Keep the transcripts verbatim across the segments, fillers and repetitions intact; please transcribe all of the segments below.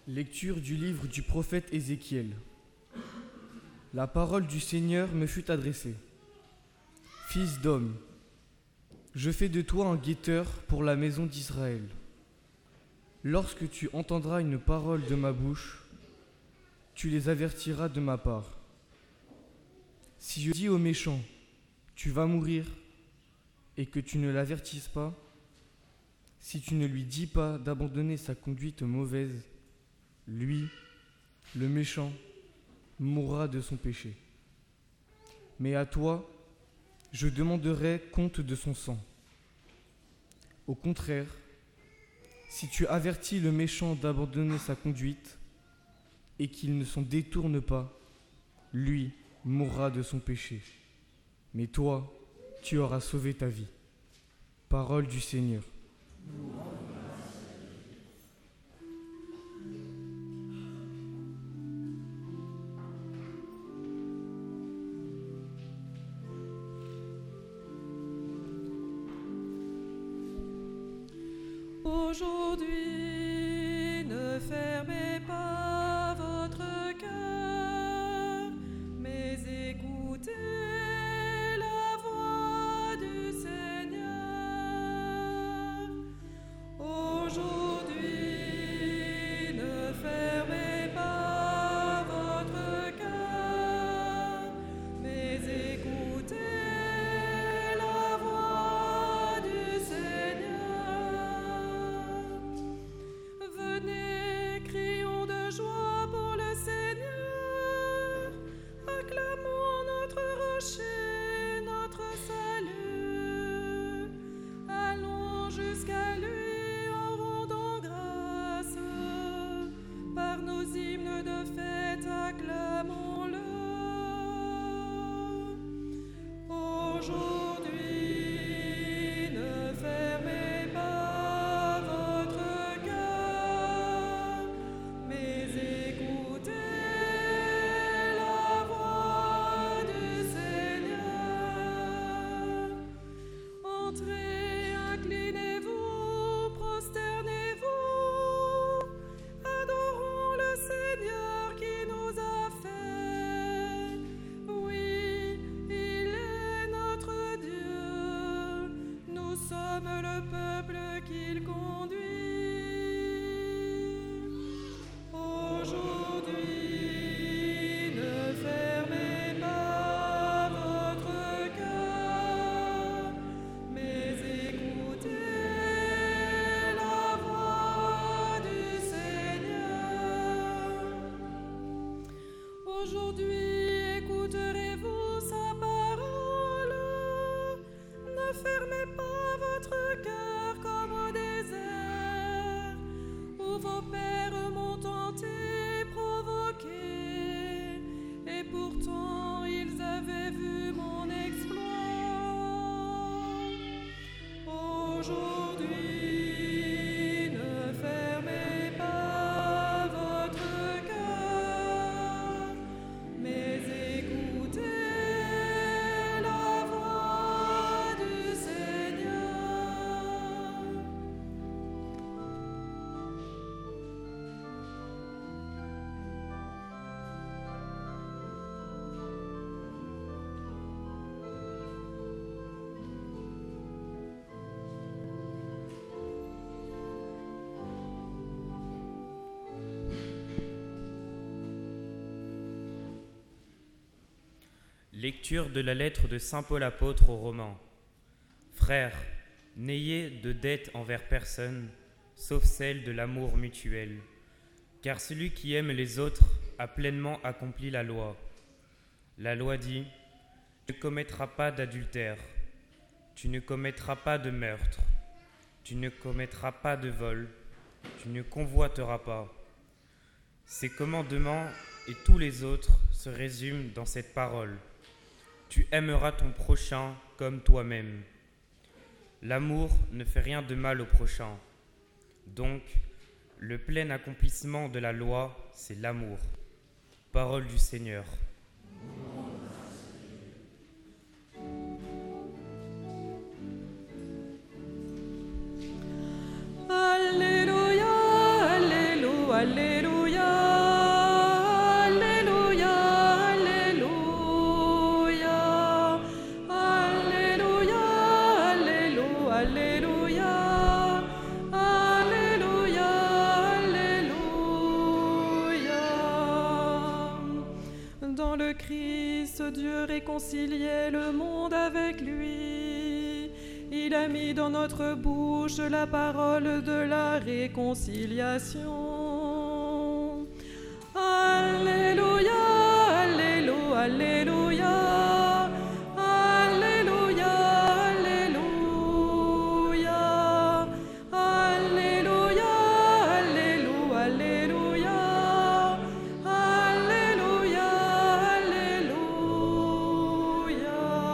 Lecture du livre du prophète Ézéchiel. La parole du Seigneur me fut adressée. Fils d'homme, je fais de toi un guetteur pour la maison d'Israël. Lorsque tu entendras une parole de ma bouche, tu les avertiras de ma part. Si je dis au méchant, tu vas mourir, et que tu ne l'avertisses pas, si tu ne lui dis pas d'abandonner sa conduite mauvaise, lui, le méchant, mourra de son péché. Mais à toi, je demanderai compte de son sang. Au contraire, si tu avertis le méchant d'abandonner sa conduite et qu'il ne s'en détourne pas, lui mourra de son péché. Mais toi, tu auras sauvé ta vie. Parole du Seigneur. Aujourd'hui, ne fermez pas votre cœur, mais écoutez la voix du Seigneur. Aujourd'hui, ne fermez pas votre cœur, mais écoutez la voix du Seigneur. Venez, crions de joie pour le Seigneur, acclamons notre rocher, notre salut. Allons jusqu'à lui en rendant grâce, par nos hymnes de fête acclamons-le. Aujourd'hui, ne fermez pas votre cœur, mais écoutez la voix du Seigneur. Entrez, inclinez-vous, prosternez-vous, adorons le Seigneur qui nous a fait. Oui, il est notre Dieu, nous sommes le peuple qu'il conduit. Aujourd'hui, ne fermez pas votre cœur, mais écoutez la voix du Seigneur. Aujourd'hui, écouterez-vous sa parole. Ne fermez pas votre cœur comme au désert, où vos pères m'ont tenté, provoqué, et pourtant ils avaient vu mon exploit. Aujourd'hui, ne fermez pas votre cœur, mais écoutez la voix du Seigneur. Lecture de la lettre de saint Paul apôtre aux Romains. Frères, n'ayez de dette envers personne, sauf celle de l'amour mutuel. Car celui qui aime les autres a pleinement accompli la loi. La loi dit : tu ne commettras pas d'adultère, tu ne commettras pas de meurtre, tu ne commettras pas de vol, tu ne convoiteras pas. Ces commandements et tous les autres se résument dans cette parole : tu aimeras ton prochain comme toi-même. L'amour ne fait rien de mal au prochain. Donc, le plein accomplissement de la loi, c'est l'amour. Parole du Seigneur. Alléluia, Alléluia, Alléluia. dans le Christ, Dieu réconciliait le monde avec lui. Il a mis dans notre bouche la parole de la réconciliation. Alléluia, Alléluia, Alléluia, Alléluia, Alléluia, Alléluia, Alléluia, Alléluia, Alléluia.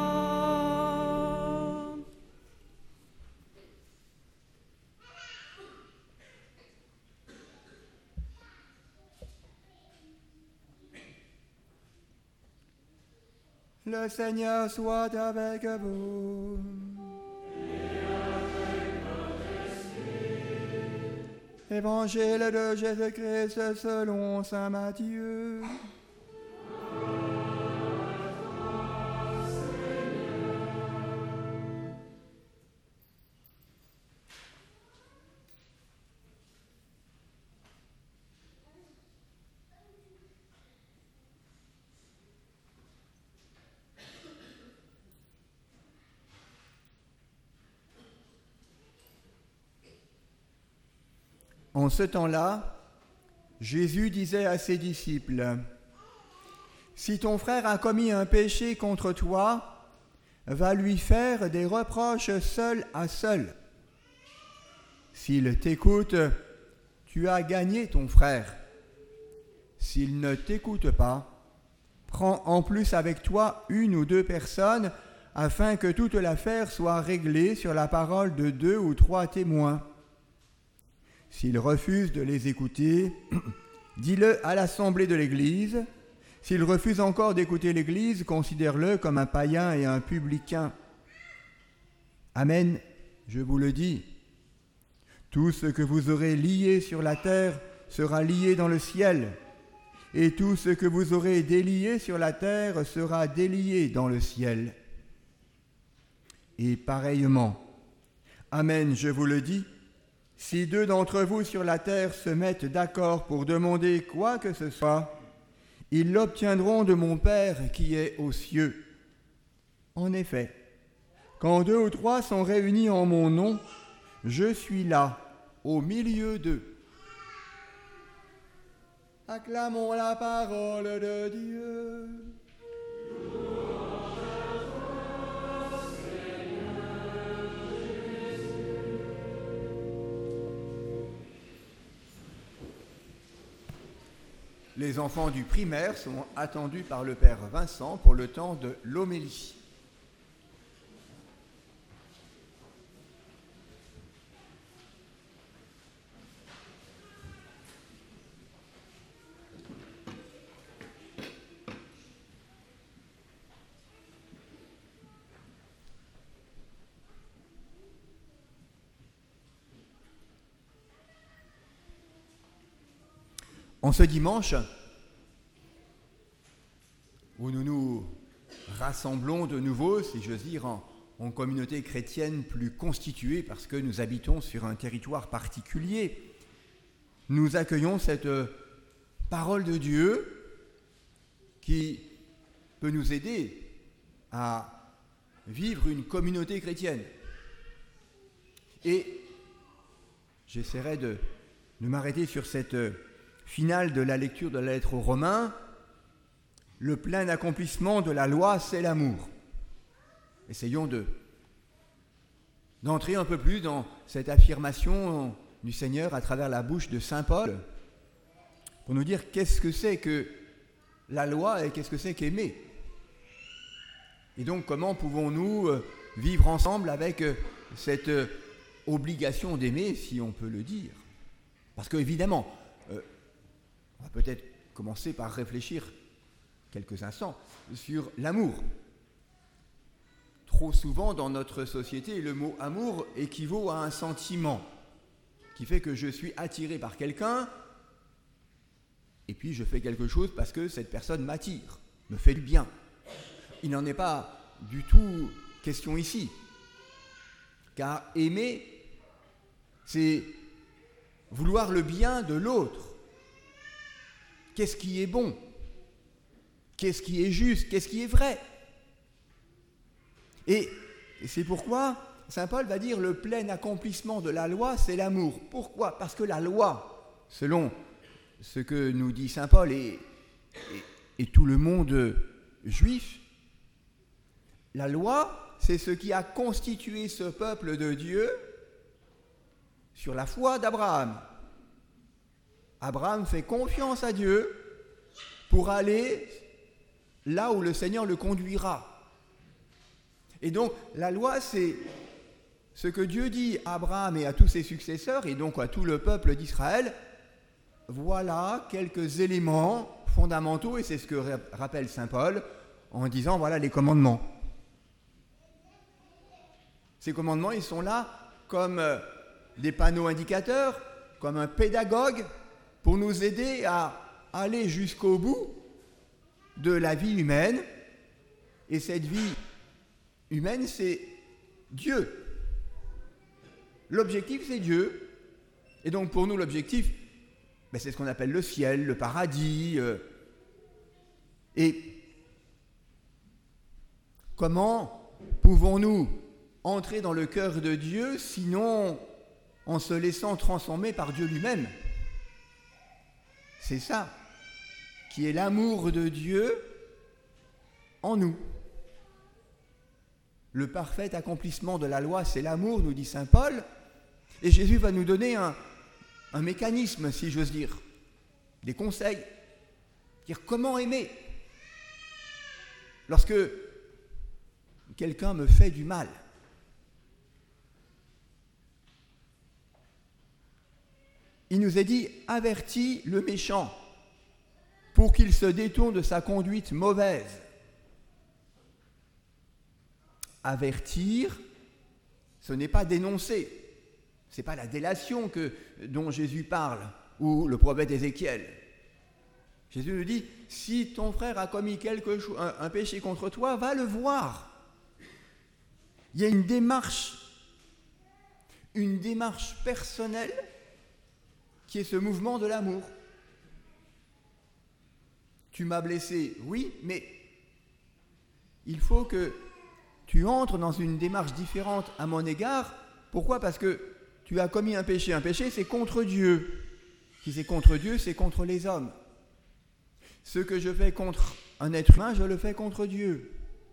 Le Seigneur soit avec vous. Évangile de Jésus-Christ selon saint Matthieu. En ce temps-là, Jésus disait à ses disciples, « Si ton frère a commis un péché contre toi, va lui faire des reproches seul à seul. S'il t'écoute, tu as gagné ton frère. S'il ne t'écoute pas, prends en plus avec toi une ou deux personnes, afin que toute l'affaire soit réglée sur la parole de deux ou trois témoins. S'il refuse de les écouter, dis-le à l'assemblée de l'Église. S'il refuse encore d'écouter l'Église, considère-le comme un païen et un publicain. Amen, je vous le dis. Tout ce que vous aurez lié sur la terre sera lié dans le ciel, et tout ce que vous aurez délié sur la terre sera délié dans le ciel. Et pareillement, Amen, je vous le dis, si deux d'entre vous sur la terre se mettent d'accord pour demander quoi que ce soit, ils l'obtiendront de mon Père qui est aux cieux. En effet, quand deux ou trois sont réunis en mon nom, je suis là, au milieu d'eux. Acclamons la parole de Dieu. Les enfants du primaire sont attendus par le Père Vincent pour le temps de l'homélie. En ce dimanche, où nous nous rassemblons de nouveau, si j'ose dire, en, en communauté chrétienne plus constituée, parce que nous habitons sur un territoire particulier, nous accueillons cette parole de Dieu qui peut nous aider à vivre une communauté chrétienne. Et j'essaierai de, de m'arrêter sur cette finale de la lecture de la lettre aux Romains. Le plein accomplissement de la loi, c'est l'amour. Essayons de, d'entrer un peu plus dans cette affirmation du Seigneur à travers la bouche de saint Paul pour nous dire qu'est-ce que c'est que la loi et qu'est-ce que c'est qu'aimer. Et donc comment pouvons-nous vivre ensemble avec cette obligation d'aimer, si on peut le dire. Parce qu'évidemment, euh, on va peut-être commencer par réfléchir quelques instants sur l'amour. Trop souvent dans notre société, le mot amour équivaut à un sentiment qui fait que je suis attiré par quelqu'un et puis je fais quelque chose parce que cette personne m'attire, me fait du bien. Il n'en est pas du tout question ici. Car aimer, c'est vouloir le bien de l'autre. Qu'est-ce qui est bon? qu'est-ce qui est juste, qu'est-ce qui est vrai. Et c'est pourquoi saint Paul va dire le plein accomplissement de la loi, c'est l'amour. Pourquoi ? Parce que la loi, selon ce que nous dit saint Paul et, et, et tout le monde juif, la loi, c'est ce qui a constitué ce peuple de Dieu sur la foi d'Abraham. Abraham fait confiance à Dieu pour aller là où le Seigneur le conduira. Et donc, la loi, c'est ce que Dieu dit à Abraham et à tous ses successeurs, et donc à tout le peuple d'Israël. Voilà quelques éléments fondamentaux, et c'est ce que rappelle saint Paul en disant, voilà les commandements. Ces commandements, ils sont là comme des panneaux indicateurs, comme un pédagogue, pour nous aider à aller jusqu'au bout de la vie humaine. Et cette vie humaine, c'est Dieu. L'objectif, c'est Dieu. Et donc pour nous, l'objectif, ben, c'est ce qu'on appelle le ciel, le paradis. Euh, et comment pouvons-nous entrer dans le cœur de Dieu, sinon en se laissant transformer par Dieu lui-même ? C'est ça qui est l'amour de Dieu en nous. Le parfait accomplissement de la loi, c'est l'amour, nous dit saint Paul. Et Jésus va nous donner un, un mécanisme, si j'ose dire, des conseils. Dire comment aimer. Lorsque quelqu'un me fait du mal, il nous est dit, avertis le méchant pour qu'il se détourne de sa conduite mauvaise. Avertir, ce n'est pas dénoncer. Ce n'est pas la délation que, dont Jésus parle, ou le prophète Ézéchiel. Jésus nous dit, si ton frère a commis quelque chose, un, un péché contre toi, va le voir. Il y a une démarche, une démarche personnelle qui est ce mouvement de l'amour. Tu m'as blessé, oui, mais il faut que tu entres dans une démarche différente à mon égard. Pourquoi ? Parce que tu as commis un péché. Un péché, c'est contre Dieu. Si c'est contre Dieu, c'est contre les hommes. Ce que je fais contre un être humain, je le fais contre Dieu.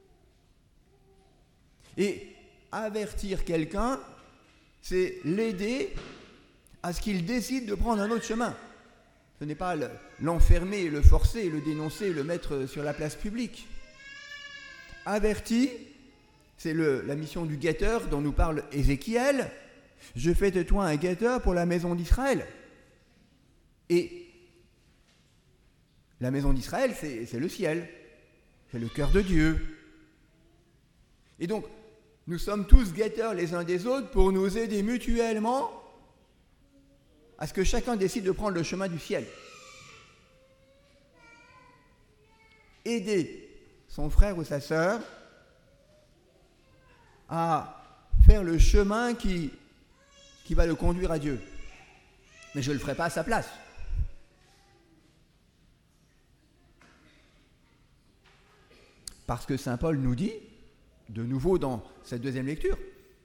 Et avertir quelqu'un, c'est l'aider à ce qu'il décide de prendre un autre chemin. Ce n'est pas l'enfermer, le forcer, le dénoncer, le mettre sur la place publique. Averti, c'est le, la mission du guetteur dont nous parle Ézéchiel. Je fais de toi un guetteur pour la maison d'Israël. Et la maison d'Israël, c'est, c'est le ciel. C'est le cœur de Dieu. Et donc, nous sommes tous guetteurs les uns des autres pour nous aider mutuellement à ce que chacun décide de prendre le chemin du ciel. Aider son frère ou sa sœur à faire le chemin qui, qui va le conduire à Dieu. Mais je ne le ferai pas à sa place. Parce que saint Paul nous dit, de nouveau dans cette deuxième lecture,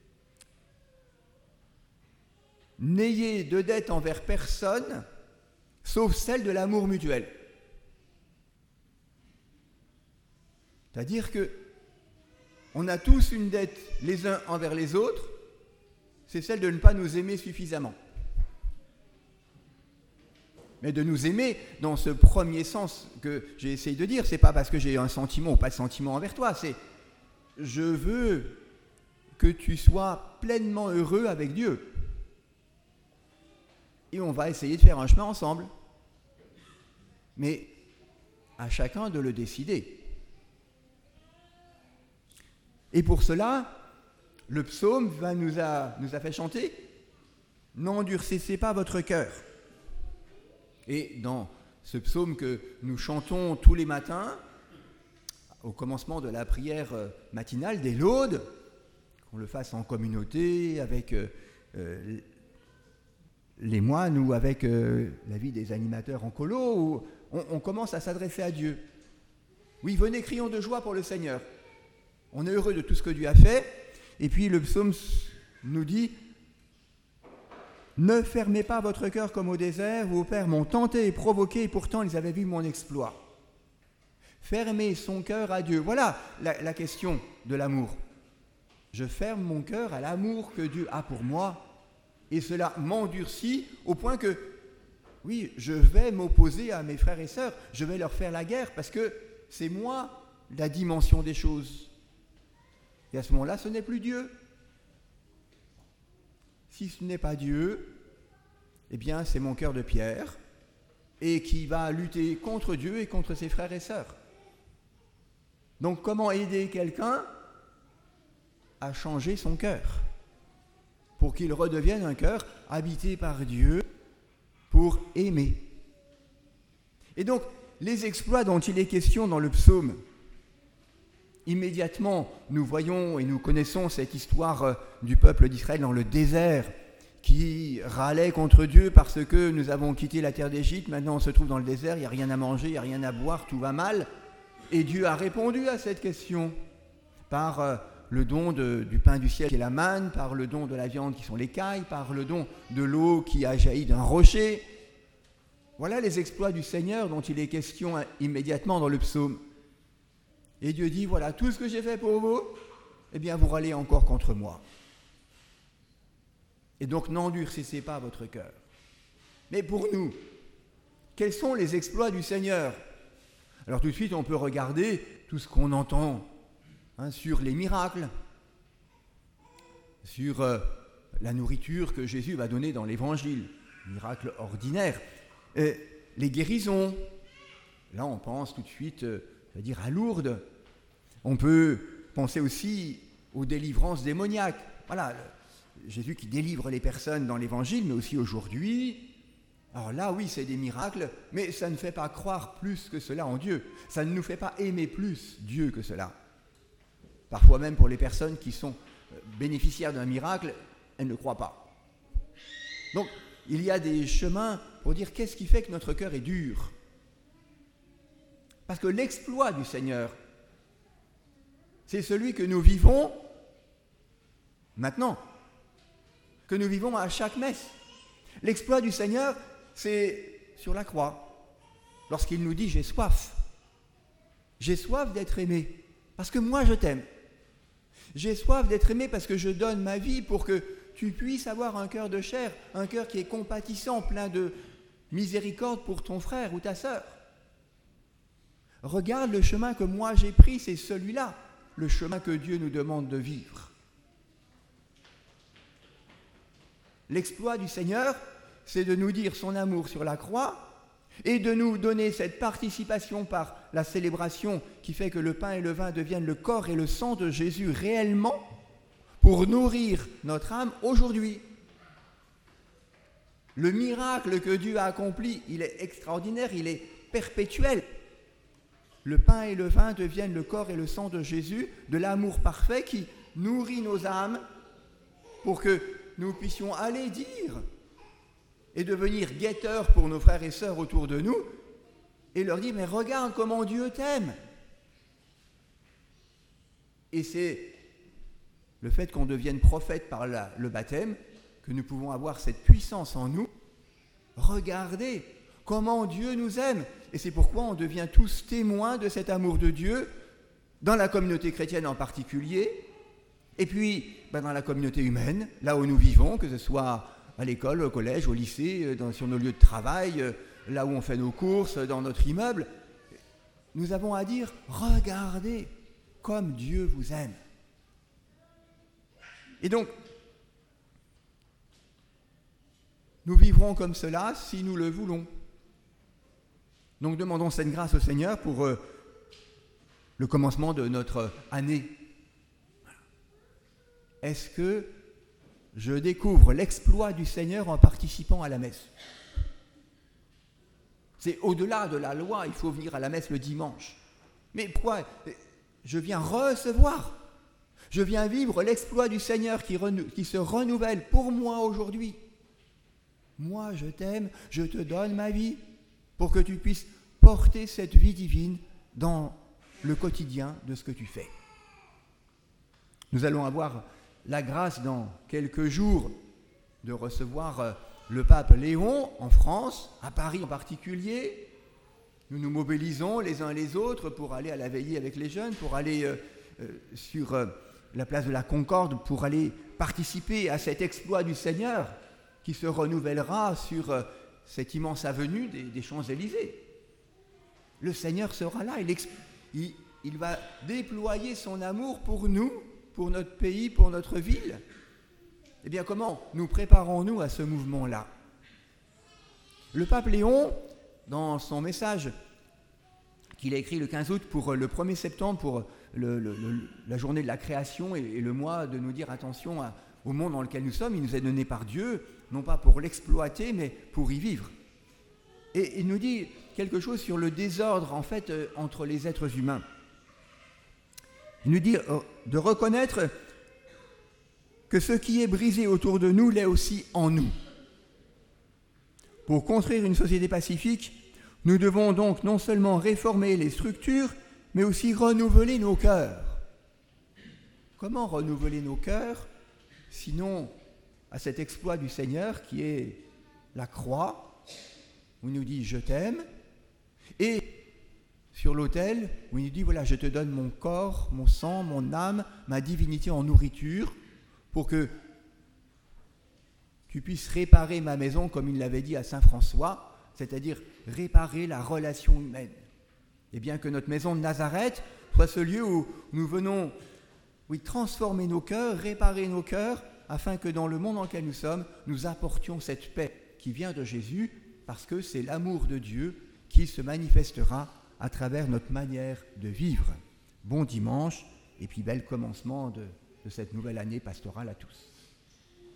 n'ayez de dette envers personne, sauf celle de l'amour mutuel. C'est-à-dire que on a tous une dette les uns envers les autres, c'est celle de ne pas nous aimer suffisamment. Mais de nous aimer dans ce premier sens que j'ai essayé de dire, c'est pas parce que j'ai un sentiment ou pas de sentiment envers toi, c'est je veux que tu sois pleinement heureux avec Dieu. Et on va essayer de faire un chemin ensemble. Mais à chacun de le décider. Et pour cela, le psaume va nous, a, nous a fait chanter « N'endurcissez pas votre cœur ». Et dans ce psaume que nous chantons tous les matins, au commencement de la prière matinale, des laudes, qu'on le fasse en communauté, avec euh, les moines ou avec euh, la vie des animateurs en colo, où on, on commence à s'adresser à Dieu. Oui, venez, crions de joie pour le Seigneur. On est heureux de tout ce que Dieu a fait. Et puis le psaume nous dit « Ne fermez pas votre cœur comme au désert, vos pères m'ont tenté et provoqué, et pourtant ils avaient vu mon exploit. » Fermer son cœur à Dieu. Voilà la, la question de l'amour. Je ferme mon cœur à l'amour que Dieu a pour moi, et cela m'endurcit au point que, oui, je vais m'opposer à mes frères et sœurs, je vais leur faire la guerre, parce que c'est moi la dimension des choses. Et à ce moment-là, ce n'est plus Dieu. Si ce n'est pas Dieu, eh bien, c'est mon cœur de pierre, et qui va lutter contre Dieu et contre ses frères et sœurs. Donc, comment aider quelqu'un à changer son cœur pour qu'il redevienne un cœur habité par Dieu pour aimer? Et donc, les exploits dont il est question dans le psaume, immédiatement, nous voyons et nous connaissons cette histoire du peuple d'Israël dans le désert qui râlait contre Dieu parce que nous avons quitté la terre d'Égypte, maintenant on se trouve dans le désert, il n'y a rien à manger, il n'y a rien à boire, tout va mal. Et Dieu a répondu à cette question par euh, le don de, du pain du ciel qui est la manne, par le don de la viande qui sont les cailles, par le don de l'eau qui a jailli d'un rocher. Voilà les exploits du Seigneur dont il est question immédiatement dans le psaume. Et Dieu dit, voilà, tout ce que j'ai fait pour vous, eh bien vous râlez encore contre moi. Et donc n'endurcissez pas votre cœur. Mais pour nous, quels sont les exploits du Seigneur ? Alors tout de suite, on peut regarder tout ce qu'on entend hein, sur les miracles, sur euh, la nourriture que Jésus va donner dans l'Évangile, miracles ordinaires, euh, les guérisons. Là, on pense tout de suite, euh, c'est-à-dire à Lourdes. On peut penser aussi aux délivrances démoniaques. Voilà, Jésus qui délivre les personnes dans l'Évangile, mais aussi aujourd'hui. Alors là, oui, c'est des miracles, mais ça ne fait pas croire plus que cela en Dieu. Ça ne nous fait pas aimer plus Dieu que cela. Parfois même pour les personnes qui sont bénéficiaires d'un miracle, elles ne croient pas. Donc, il y a des chemins pour dire qu'est-ce qui fait que notre cœur est dur. Parce que l'exploit du Seigneur, c'est celui que nous vivons maintenant, que nous vivons à chaque messe. L'exploit du Seigneur, c'est sur la croix, lorsqu'il nous dit « j'ai soif ». J'ai soif d'être aimé, parce que moi je t'aime. J'ai soif d'être aimé parce que je donne ma vie pour que tu puisses avoir un cœur de chair, un cœur qui est compatissant, plein de miséricorde pour ton frère ou ta sœur. Regarde le chemin que moi j'ai pris, c'est celui-là, le chemin que Dieu nous demande de vivre. L'exploit du Seigneur, c'est de nous dire son amour sur la croix et de nous donner cette participation par la célébration qui fait que le pain et le vin deviennent le corps et le sang de Jésus réellement pour nourrir notre âme aujourd'hui. Le miracle que Dieu a accompli, il est extraordinaire, il est perpétuel. Le pain et le vin deviennent le corps et le sang de Jésus, de l'amour parfait qui nourrit nos âmes pour que nous puissions aller dire et devenir guetteurs pour nos frères et sœurs autour de nous et leur dire, mais regarde comment Dieu t'aime. Et c'est le fait qu'on devienne prophète par la, le baptême que nous pouvons avoir cette puissance en nous. Regardez comment Dieu nous aime. Et c'est pourquoi on devient tous témoins de cet amour de Dieu, dans la communauté chrétienne en particulier, et puis ben, dans la communauté humaine, là où nous vivons, que ce soit à l'école, au collège, au lycée, dans, sur nos lieux de travail, là où on fait nos courses, dans notre immeuble. Nous avons à dire, regardez comme Dieu vous aime. Et donc, nous vivrons comme cela si nous le voulons. Donc demandons cette grâce au Seigneur pour euh, le commencement de notre année. Est-ce que je découvre l'exploit du Seigneur en participant à la messe? C'est au-delà de la loi, il faut venir à la messe le dimanche. Mais pourquoi? Je viens recevoir, je viens vivre l'exploit du Seigneur qui, renou- qui se renouvelle pour moi aujourd'hui. Moi, je t'aime, je te donne ma vie pour que tu puisses porter cette vie divine dans le quotidien de ce que tu fais. Nous allons avoir la grâce dans quelques jours de recevoir le pape Léon en France, à Paris en particulier. Nous nous mobilisons les uns les autres pour aller à la veillée avec les jeunes, pour aller euh, euh, sur euh, la place de la Concorde, pour aller participer à cet exploit du Seigneur qui se renouvellera sur euh, cette immense avenue des, des Champs-Élysées. Le Seigneur sera là, il, exp- il, il va déployer son amour pour nous, pour notre pays, pour notre ville. Eh bien, comment nous préparons-nous à ce mouvement-là ? Le pape Léon, dans son message qu'il a écrit le quinze août pour le premier septembre, pour le, le, le, la journée de la création et, et le mois de nous dire attention à, au monde dans lequel nous sommes, il nous est donné par Dieu, non pas pour l'exploiter, mais pour y vivre. Et il nous dit quelque chose sur le désordre, en fait, euh, entre les êtres humains. Il nous dit euh, de reconnaître que ce qui est brisé autour de nous l'est aussi en nous. Pour construire une société pacifique, nous devons donc non seulement réformer les structures, mais aussi renouveler nos cœurs. Comment renouveler nos cœurs, sinon à cet exploit du Seigneur qui est la croix, où il nous dit « je t'aime », et sur l'autel, où il nous dit « voilà, je te donne mon corps, mon sang, mon âme, ma divinité en nourriture », pour que tu puisses réparer ma maison, comme il l'avait dit à saint François, c'est-à-dire réparer la relation humaine. Et bien que notre maison de Nazareth soit ce lieu où nous venons, oui, transformer nos cœurs, réparer nos cœurs, afin que dans le monde dans lequel nous sommes, nous apportions cette paix qui vient de Jésus, parce que c'est l'amour de Dieu qui se manifestera à travers notre manière de vivre. Bon dimanche, et puis bel commencement de de cette nouvelle année pastorale à tous.